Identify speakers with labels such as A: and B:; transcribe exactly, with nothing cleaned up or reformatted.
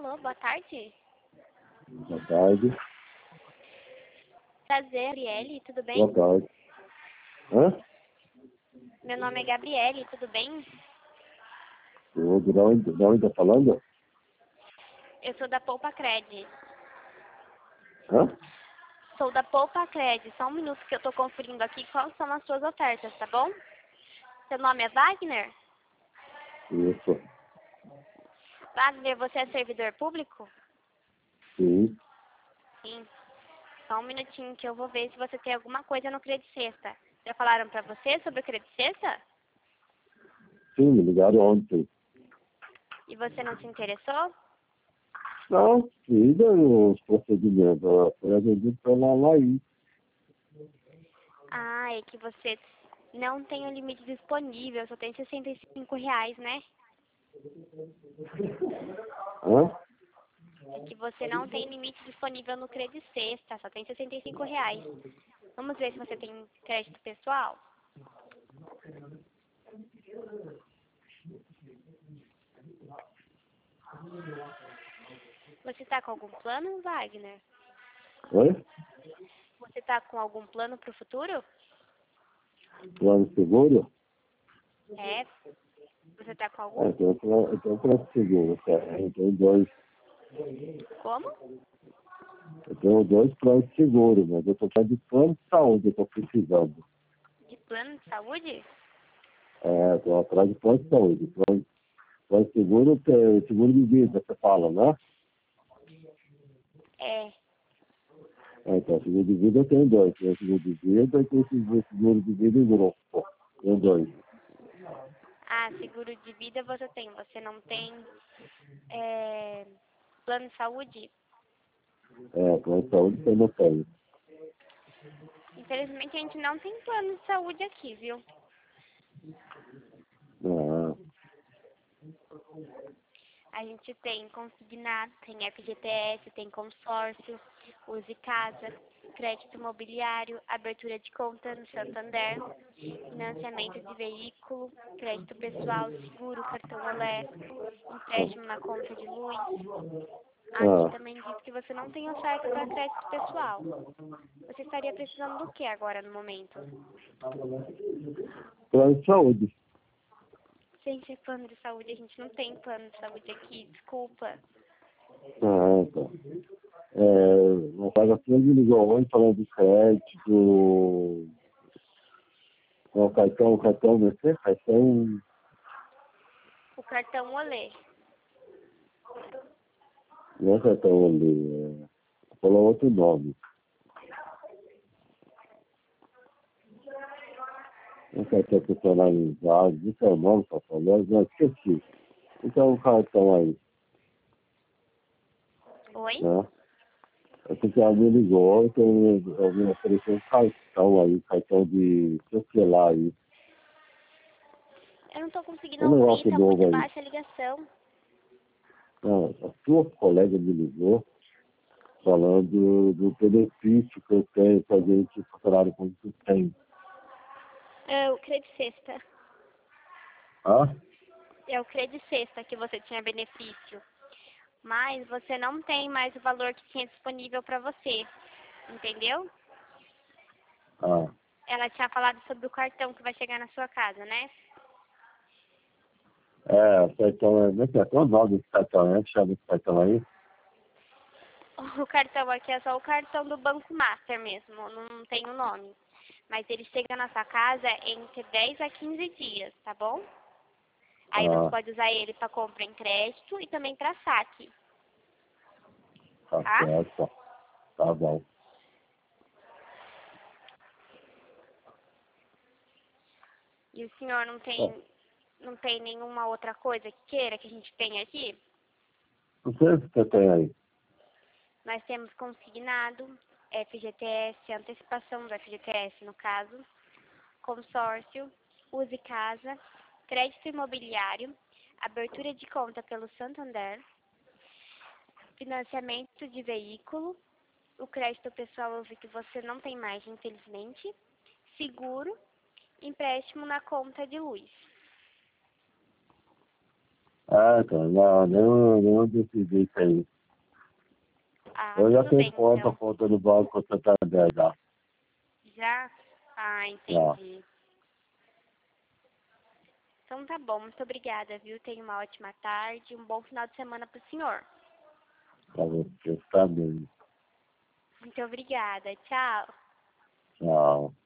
A: Alô, boa tarde.
B: Boa tarde.
A: Prazer, Gabriele, tudo bem?
B: Boa tarde. Hã?
A: Meu nome é Gabriele, tudo bem?
B: Eu, de onde, de onde tá falando?
A: Eu sou da Poupa Cred.
B: Hã?
A: Sou da Poupa Cred. Só um minuto que eu tô conferindo aqui quais são as suas ofertas, tá bom? Seu nome é Wagner?
B: Isso.
A: Wagner, você é servidor público?
B: Sim.
A: Sim. Só um minutinho que eu vou ver se você tem alguma coisa no Credit Sexta. Já falaram pra você sobre o Credit Sexta?
B: Sim, me ligaram ontem.
A: E você não se interessou?
B: Não, fiz os procedimentos. Foi atendido pela Laís.
A: Ah, é que você não tem o limite disponível, só tem sessenta e cinco reais, né?
B: Hã?
A: É que você não tem limite disponível no Credit Sexta, só tem sessenta e cinco reais. Vamos ver se você tem crédito pessoal? Você tá com algum plano, Wagner?
B: Oi?
A: Você tá com algum plano pro futuro?
B: Plano seguro?
A: É. Você tá com
B: É,
A: algum?
B: eu tenho plano eu tenho plano seguro. Tá? Eu tenho dois.
A: Como?
B: Eu tenho dois planos de seguro, mas eu tô falando de plano de saúde, eu tô precisando.
A: De plano de saúde?
B: É, tô atrás de plano de saúde. Plano, plano de seguro, tem seguro de vida, você fala, né?
A: É.
B: É, então, seguro de vida eu tenho dois. Tenho seguro de vida e tenho seguro seguro de vida em grupo. Tenho dois.
A: Ah, seguro de vida você tem. Você não tem é, plano de saúde?
B: É, plano de saúde eu não tenho.
A: Infelizmente a gente não tem plano de saúde aqui, viu?
B: Ah,
A: A gente tem consignado, tem F G T S, tem consórcio, Use Casa, crédito imobiliário, abertura de conta no Santander, financiamento de veículo, crédito pessoal, seguro, cartão elétrico, empréstimo na conta de luz. Aqui
B: ah,
A: também diz que você não tem oferta para crédito pessoal. Você estaria precisando do que agora no momento?
B: plano de saúde.
A: Gente, plano de saúde, a gente não tem plano de saúde aqui, desculpa.
B: Ah, então. É, uma coisa assim, me ligou ontem falando de crédito, do o cartão, o cartão, não sei, cartão,
A: O cartão Olê.
B: não é cartão ali, é, falou outro nome. Um cartão personalizado, isso é o nome, tá falando, não esqueci. Então o cartão aí,
A: Oi?
B: né? É porque ela me ligou, então eu me ofereceu um cartão aí, cartão de sei o que lá aí.
A: Eu não tô conseguindo
B: Um
A: ouvir,
B: negócio
A: tá
B: novo
A: muito
B: aí.
A: baixa a ligação.
B: Não, a sua colega me ligou falando do benefício que eu tenho pra gente funcionário como tu tem.
A: É o Credit Sexta.
B: Ah?
A: É o Credit Sexta que você tinha benefício. Mas você não tem mais o valor que tinha disponível para você. Entendeu?
B: Ah.
A: Ela tinha falado sobre o cartão que vai chegar na sua casa, né?
B: É, o cartão é. Como é que é? Qual o nome desse cartão, né? Chama esse cartão aí?
A: O cartão aqui é só o cartão do Banco Master mesmo, não tem o nome. Mas ele chega na sua casa entre dez a quinze dias, tá bom? Aí você
B: Ah,
A: pode usar ele para compra em crédito e também para saque,
B: tá
A: tá?
B: certo. Tá bom.
A: E o senhor não
B: Ó,
A: tem, não tem nenhuma outra coisa que queira que a gente tenha aqui?
B: não sei o que você tem aí.
A: Nós temos consignado, F G T S, antecipação do F G T S no caso, consórcio, Use Casa, crédito imobiliário, abertura de conta pelo Santander, financiamento de veículo, o crédito pessoal eu vi que você não tem mais, infelizmente, seguro, empréstimo na conta de luz.
B: Ah, cara, não, não, não decidi isso aí.
A: Ah,
B: Eu já
A: tudo
B: tenho
A: bem,
B: conta,
A: então.
B: conta no Banco Santander já.
A: Já? Ah,
B: Já.
A: entendi. Então tá bom, muito obrigada, viu? Tenha uma ótima tarde, um bom final de semana pro senhor.
B: Pra você ficar bem.
A: Muito obrigada, tchau.
B: Tchau.